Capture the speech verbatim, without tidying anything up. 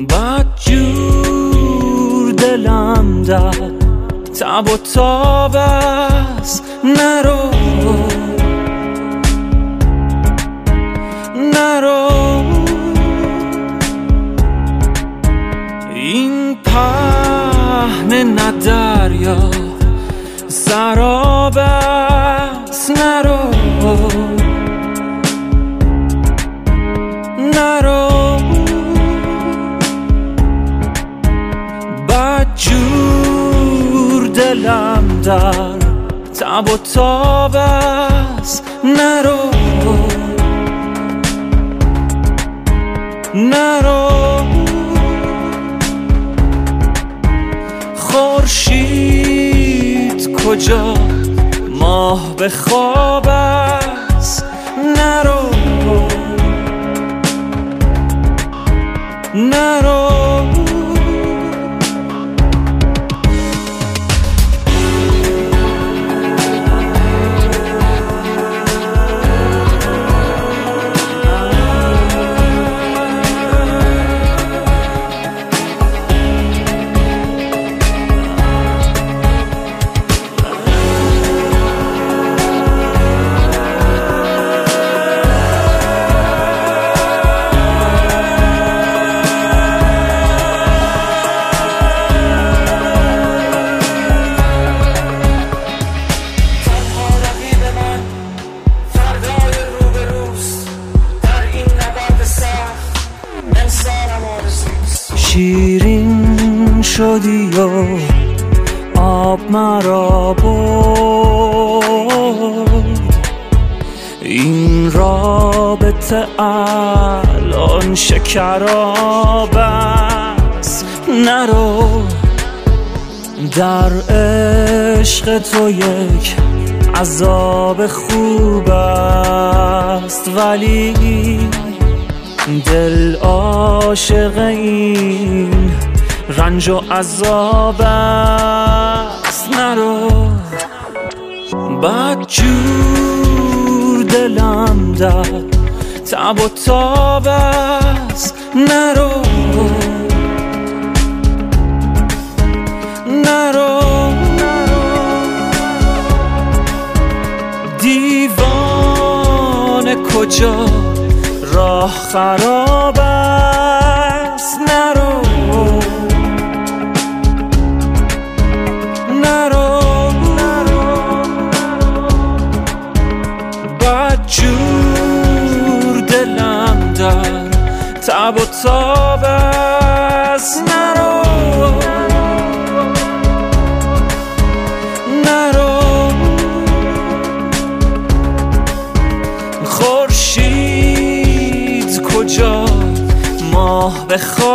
بدجور دلم در تب و تاب است، نرو نرو. این پهن نه دریا سراب است، نرو نرو. بدجور دلم در تب و تاب است، نرو نرو. خورشید کجا ماه به خواب است، نرو نرو. شیرین شدی و آب مرا برد، این رابطه الان شکراب است، نرو. در عشق تو یک عذاب خوب است، ولی دل عاشق این رنج و عذاب است، نرو. بدجور دلم در تب و تاب است، نرو نرو. دیوانه کجا راه خراب است، نرو نرو. بدجور دلم در تب و تاب است، نرو نرو. خورشید کجا ماه به خواب